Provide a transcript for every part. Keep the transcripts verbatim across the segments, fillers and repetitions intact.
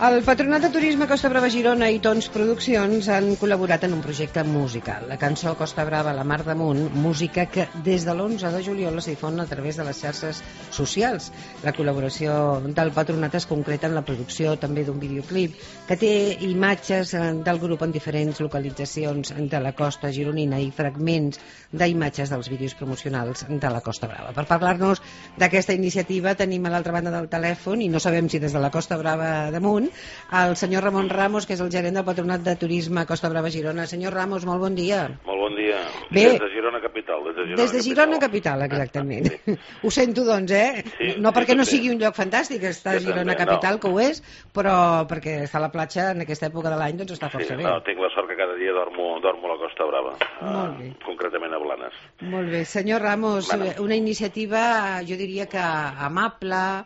El Patronat de Turisme Costa Brava Girona i Tons Produccions han col·laborat en un projecte musical. La cançó Costa Brava, la mar damunt, música que des de l'onze de juliol es difon a través de les xarxes socials. La col·laboració del Patronat es concreta en la producció també d'un videoclip que té imatges del grup en diferents localitzacions de la costa gironina i fragments d'imatges dels vídeos promocionals de la Costa Brava. Per parlar-nos d'aquesta iniciativa tenim a l'altra banda del telèfon, i no sabem si des de la Costa Brava damunt, el senyor Ramon Ramos, que és el gerent del Patronat de Turisme Costa Brava Girona. Senyor Ramos, molt bon dia. Molt bon dia. Bé, des de Girona Capital. Des de Girona, des de Girona Capital, capital exactament. Sí. Ho sento, doncs, eh? Sí, no perquè sí, no sigui un lloc fantàstic, està a Girona també, Capital, no. que ho és, però perquè està a la platja en aquesta època de l'any, doncs està força sí, bé. No, tinc la sort que cada dia dormo, dormo a la Costa Brava. Molt bé. Uh, concretament a Blanes. Molt bé. Senyor Ramos, bueno. Una iniciativa, jo diria que amable,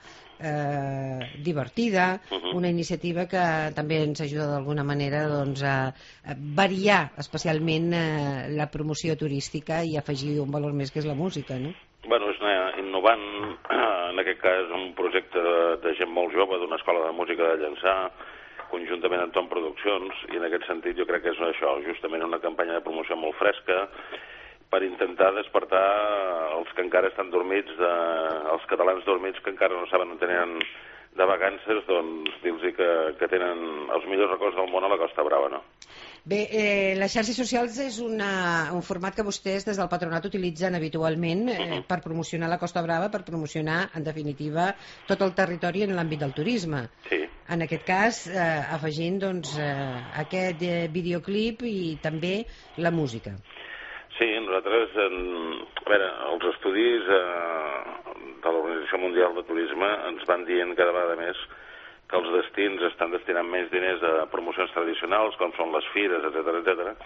Eh, divertida, uh -huh. una iniciativa que també ens ajuda d'alguna manera doncs, a, a variar especialment eh, la promoció turística i afegir un valor més que és la música, no? Bueno, és una, innovant, en aquest cas un projecte de, de gent molt jove d'una escola de música de Llançà, conjuntament amb Tom Produccions, i en aquest sentit jo crec que és això, justament una campanya de promoció molt fresca per intentar despertar els que encara estan dormits, de, els catalans dormits que encara no saben on tenen de vacances, doncs dir-los que, que tenen els millors records del món a la Costa Brava, no? Bé, eh, les xarxes socials és una, un format que vostès des del Patronat utilitzen habitualment eh, uh-huh. per promocionar la Costa Brava, per promocionar, en definitiva, tot el territori en l'àmbit del turisme. Sí. En aquest cas, eh, afegint doncs, eh, aquest eh, videoclip i també la música. Sí, nosaltres, en, a veure, els estudis eh, de l'Organització Mundial de Turisme ens van dient cada vegada més que els destins estan destinant més diners a promocions tradicionals, com són les fires, etcètera, etcètera,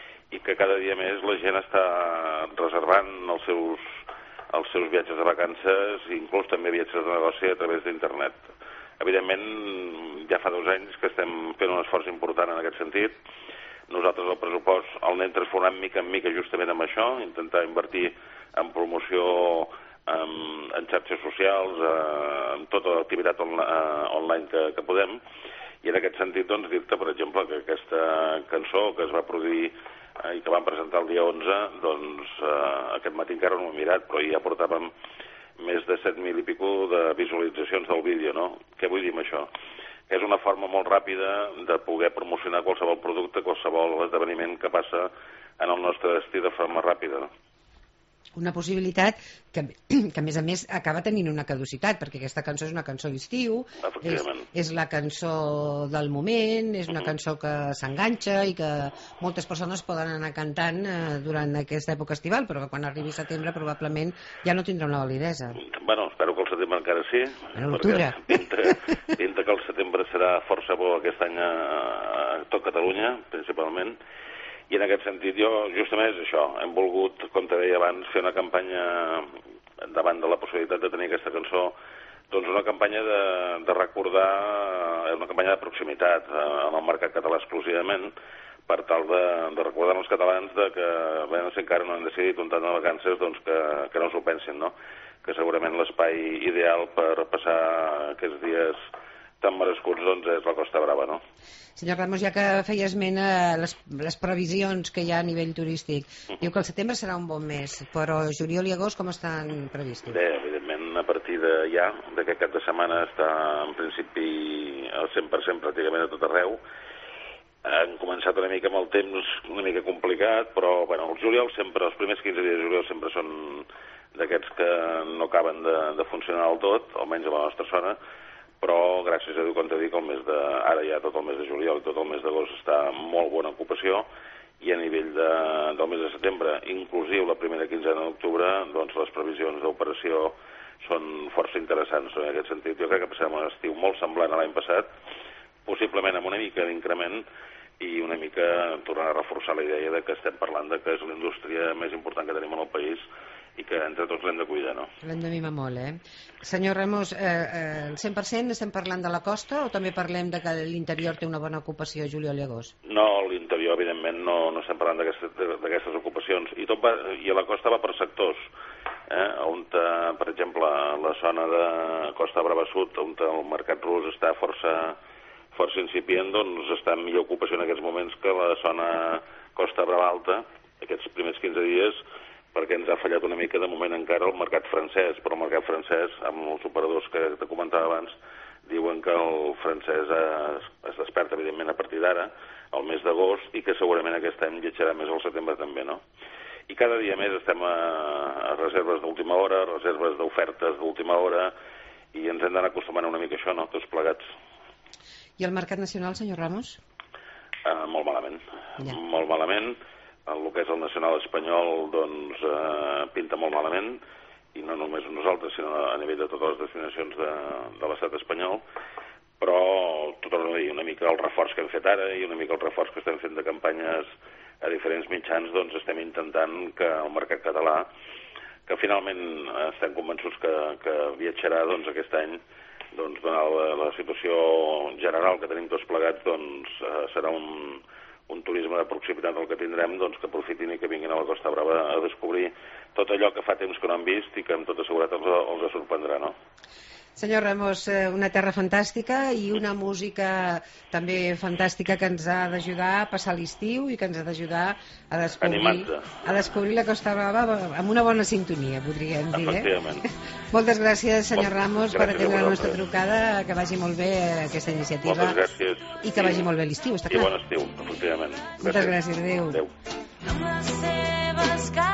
i que cada dia més la gent està reservant els seus, els seus viatges de vacances, inclús també viatges de negoci a través d'internet. Evidentment, ja fa dos anys que estem fent un esforç important en aquest sentit. Nosaltres el pressupost el anem transformant mica en mica justament amb això, intentar invertir en promoció en, en xarxes socials, eh, en tota l'activitat on, eh, online que, que podem, i en aquest sentit doncs dir-te, per exemple, que aquesta cançó que es va produir eh, i que vam presentar el dia onze, doncs eh, aquest matí encara no ho he mirat, però ja portàvem més de set mil i pico de visualitzacions del vídeo, no? Què vull dir amb això? És una forma molt ràpida de poder promocionar qualsevol producte, qualsevol esdeveniment que passa en el nostre destí de forma ràpida, no? Una possibilitat que, que a més a més acaba tenint una caducitat, perquè aquesta cançó és una cançó d'estiu, és, és la cançó del moment, és una uh -huh. cançó que s'enganxa i que moltes persones poden anar cantant eh, durant aquesta època estival, però que quan arribi setembre probablement ja no tindrà una validesa. Bueno, espero que el setembre encara sí, en l'octubre. Pinta, pinta que el setembre serà força bo aquest any a, a tot Catalunya, principalment. I en aquest sentit jo, justament és això, hem volgut, com te deia abans, fer una campanya davant de la possibilitat de tenir aquesta cançó, doncs una campanya de, de recordar, una campanya de proximitat eh, en el mercat català exclusivament, per tal de, de recordar als catalans de que, bé, no sé, encara no han decidit un tant de vacances, doncs que, que no s'ho pensin, no? Que segurament l'espai ideal per passar aquests dies tan merescuts doncs és la Costa Brava, no? Senyor Ramos, ja que feia esment a les, les previsions que hi ha a nivell turístic, uh -huh. diu que el setembre serà un bon mes, però juliol i agost com estan previstos? Bé, evidentment, a partir de ja, d'aquest cap de setmana està en principi al cent per cent pràcticament a tot arreu. Han començat una mica amb el temps una mica complicat, però bueno, el juliol sempre, els primers quinze dies de juliol sempre són d'aquests que no acaben de, de funcionar del tot, almenys a la nostra zona, però gràcies a Déu, com t'he dit, el mes de, ara ja tot el mes de juliol i tot el mes d'agost està en molt bona ocupació, i a nivell de, del mes de setembre, inclusiu la primera quinzena d'octubre, doncs les previsions d'operació són força interessants. En aquest sentit, jo crec que passarem un estiu molt semblant a l'any passat, possiblement amb una mica d'increment i una mica tornar a reforçar la idea de que estem parlant de que és la indústria més important que tenim en el país i que entre tots l'hem de cuidar, no? L'hem de mimar molt, eh? Senyor Ramos, eh, eh, el cent per cent estem parlant de la costa o també parlem de que l'interior té una bona ocupació juliol i agost? No, l'interior, evidentment, no, no estem parlant d'aquestes ocupacions. I, tot va, I a la costa va per sectors, eh? On, per exemple, la zona de Costa Brava Sud, on el mercat rus està força força incipient, doncs està en millor ocupació en aquests moments que la zona Costa Brava Alta, aquests primers quinze dies, perquè ens ha fallat una mica de moment encara el mercat francès, però el mercat francès, amb els operadors que te comentava abans, diuen que el francès es, es desperta, evidentment, a partir d'ara, al mes d'agost, i que segurament aquest any viatjarà més al setembre també, no? I cada dia més estem a, a reserves d'última hora, reserves d'ofertes d'última hora, i ens hem d'anar acostumant una mica a això, no?, tots plegats. I el mercat nacional, senyor Ramos? Uh, molt malament, ja. molt malament. El que és el nacional espanyol, doncs, eh, pinta molt malament, i no només nosaltres, sinó a nivell de totes les destinacions de, de l'estat espanyol, però tot una mica el reforç que hem fet ara i una mica el reforç que estem fent de campanyes a diferents mitjans, doncs estem intentant que el mercat català, que finalment estem convençuts que, que viatjarà doncs, aquest any, doncs, donat la, la situació general que tenim tots plegats, doncs eh, serà un un turisme de proximitat el que tindrem, doncs que aprofitin i que vinguin a la Costa Brava a descobrir tot allò que fa temps que no han vist i que amb tota seguretat els, els sorprendrà, no? Senyor Ramos, una terra fantàstica i una música també fantàstica que ens ha d'ajudar a passar l'estiu i que ens ha d'ajudar a descobrir, a descobrir la Costa Brava amb una bona sintonia, podríem dir. Efectivament. Eh? Moltes gràcies, senyor Ramos, gràcies per atendre la nostra trucada. Que vagi molt bé aquesta iniciativa. Moltes gràcies. I que vagi molt bé l'estiu, està clar. I bon estiu, efectivament. Moltes gràcies, adéu. Adéu.